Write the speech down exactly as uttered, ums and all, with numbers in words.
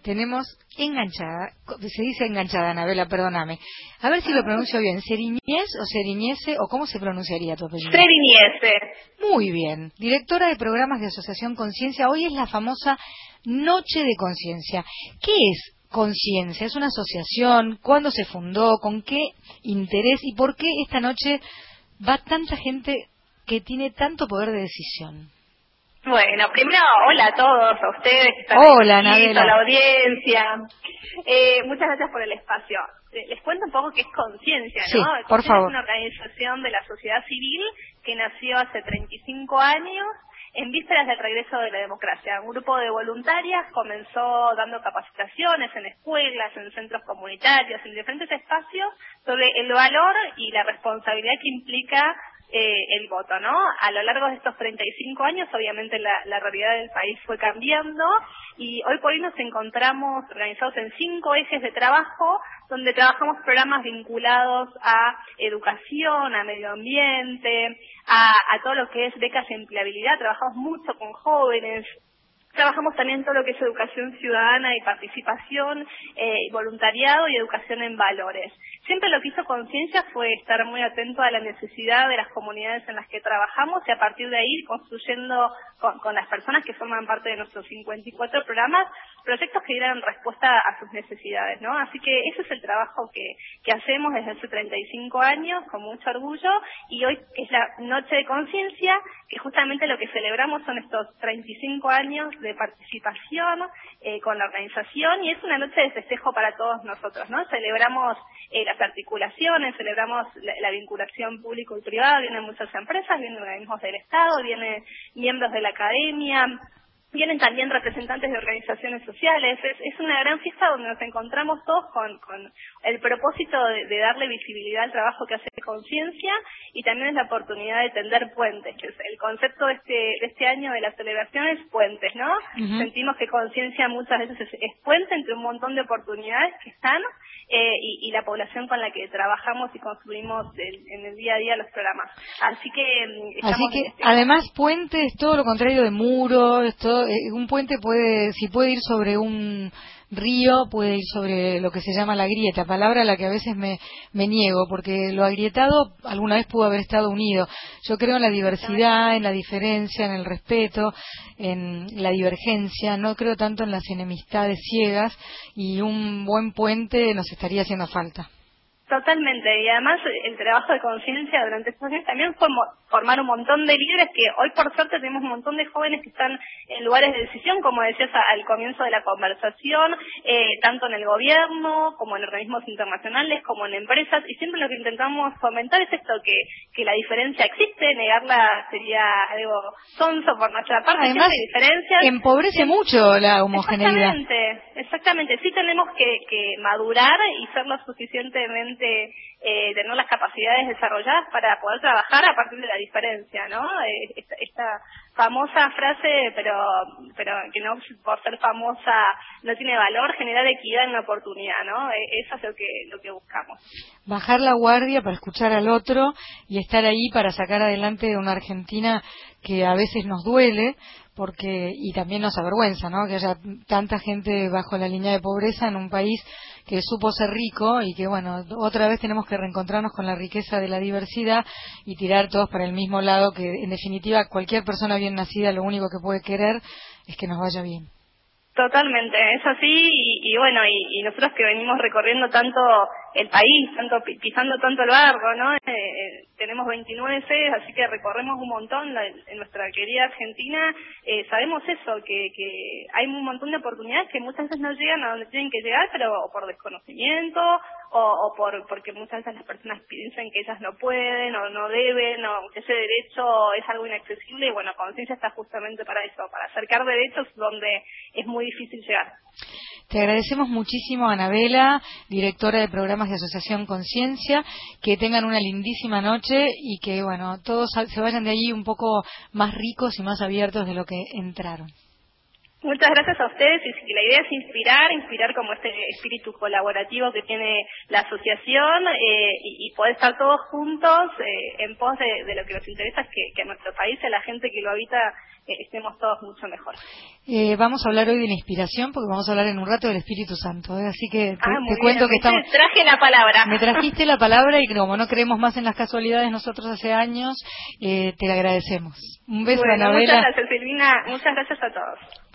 tenemos enganchada, se dice enganchada, Anabela, perdóname. A ver si lo pronuncio bien, ¿Seriñez o Seriñese o cómo se pronunciaría tu apellido? Seriñese. Muy bien, directora de programas de Asociación Conciencia. Hoy es la famosa Noche de Conciencia. ¿Qué es Conciencia? ¿Es una asociación? ¿Cuándo se fundó? ¿Con qué interés? ¿Y por qué esta noche va tanta gente que tiene tanto poder de decisión? Bueno, primero, hola a todos, a ustedes que están Hola, aquí, Anabela. a la audiencia. Eh, muchas gracias por el espacio. Les cuento un poco qué es Conciencia, Sí, ¿no? por Conciencia favor. es una organización de la sociedad civil que nació hace treinta y cinco años en vísperas del regreso de la democracia. Un grupo de voluntarias comenzó dando capacitaciones en escuelas, en centros comunitarios, en diferentes espacios sobre el valor y la responsabilidad que implica Eh, el voto, ¿no? A lo largo de estos treinta y cinco años, obviamente la, la realidad del país fue cambiando y hoy por hoy nos encontramos organizados en cinco ejes de trabajo, donde trabajamos programas vinculados a educación, a medio ambiente, a, a todo lo que es becas de empleabilidad. Trabajamos mucho con jóvenes. Trabajamos también todo lo que es educación ciudadana y participación, eh, voluntariado y educación en valores. Siempre lo que hizo Conciencia fue estar muy atento a la necesidad de las comunidades en las que trabajamos y a partir de ahí ir construyendo con, con las personas que forman parte de nuestros cincuenta y cuatro programas proyectos que dieran respuesta a sus necesidades, ¿no? Así que ese es el trabajo que, que hacemos desde hace treinta y cinco años con mucho orgullo y hoy es la Noche de Conciencia, que justamente lo que celebramos son estos treinta y cinco años de participación eh, con la organización y es una noche de festejo para todos nosotros, ¿no? Celebramos eh, las articulaciones, celebramos la, la vinculación público y privada, vienen muchas empresas, vienen organismos del Estado, vienen miembros de la academia, vienen también representantes de organizaciones sociales. Es, es una gran fiesta donde nos encontramos todos con, con el propósito de, de darle visibilidad al trabajo que hace Conciencia y también es la oportunidad de tender puentes, que es el concepto de este, de este año de la celebración es puentes, ¿no? Uh-huh. Sentimos que Conciencia muchas veces es, es puente entre un montón de oportunidades que están eh, y, y la población con la que trabajamos y construimos el, en el día a día los programas. Así que Así que este... además puente es todo lo contrario de muro, es todo, eh, un puente puede, si puede ir sobre un río, puede ir sobre lo que se llama la grieta, palabra a la que a veces me, me niego, porque lo agrietado alguna vez pudo haber estado unido. Yo creo en la diversidad, en la diferencia, en el respeto, en la divergencia, no creo tanto en las enemistades ciegas y un buen puente nos estaría haciendo falta. Totalmente, y además el trabajo de Conciencia durante estos años también fue mo- formar un montón de líderes que hoy por suerte tenemos un montón de jóvenes que están en lugares de decisión, como decías a- al comienzo de la conversación, eh, tanto en el gobierno, como en organismos internacionales, como en empresas, y siempre lo que intentamos fomentar es esto, que, que la diferencia existe, negarla sería algo sonso por nuestra parte, además, siempre hay diferencias. Empobrece sí, mucho la homogeneidad. Exactamente, exactamente, sí tenemos que, que madurar y ser lo suficientemente Eh, tener las capacidades desarrolladas para poder trabajar a partir de la diferencia, ¿no? Eh, esta, esta famosa frase, pero pero que no por ser famosa no tiene valor, generar equidad en la oportunidad, ¿no? Eh, eso es lo que lo que buscamos. Bajar la guardia para escuchar al otro y estar ahí para sacar adelante una Argentina que a veces nos duele, porque y también nos avergüenza, ¿no? Que haya tanta gente bajo la línea de pobreza en un país que supo ser rico y que, bueno, otra vez tenemos que reencontrarnos con la riqueza de la diversidad y tirar todos para el mismo lado, que en definitiva cualquier persona bien nacida lo único que puede querer es que nos vaya bien. Totalmente, es así y, y bueno, y, y nosotros que venimos recorriendo tanto el país, tanto pisando tanto el barro, ¿no? Eh, tenemos veintinueve sedes, así que recorremos un montón la, en nuestra querida Argentina, eh, sabemos eso, que, que hay un montón de oportunidades que muchas veces no llegan a donde tienen que llegar, pero o por desconocimiento o, o por porque muchas veces las personas piensan que ellas no pueden o no deben o que ese derecho es algo inaccesible y bueno, Conciencia está justamente para eso, para acercar derechos donde es muy difícil llegar. Te agradecemos muchísimo, Anabela, directora de programas de Asociación Conciencia, que tengan una lindísima noche y que, bueno, todos se vayan de allí un poco más ricos y más abiertos de lo que entraron. Muchas gracias a ustedes, y la idea es inspirar, inspirar como este espíritu colaborativo que tiene la asociación eh, y, y poder estar todos juntos eh, en pos de, de lo que nos interesa, es que, que a nuestro país, a la gente que lo habita, eh, estemos todos mucho mejor. Eh, vamos a hablar hoy de la inspiración, porque vamos a hablar en un rato del Espíritu Santo, ¿eh? Así que te, ah, te cuento que estamos... traje la palabra. Me trajiste la palabra y como no creemos más en las casualidades nosotros hace años, eh, te la agradecemos. Un beso, bueno, Anabela. Muchas gracias, Silvina. Muchas gracias a todos.